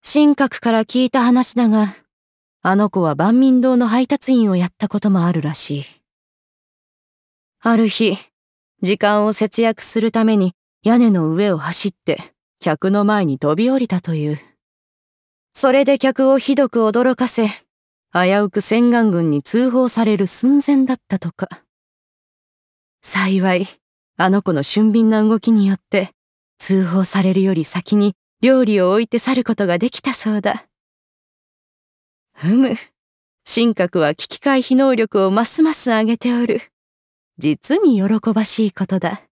神格から聞いた話だが、あの子は万民堂の配達員をやったこともあるらしい。ある日、時間を節約するために屋根の上を走って客の前に飛び降りたという。それで客をひどく驚かせ、危うく洗顔軍に通報される寸前だったとか。幸い、あの子の俊敏な動きによって、通報されるより先に料理を置いて去ることができたそうだ。神格は危機回避能力をますます上げておる。実に喜ばしいことだ。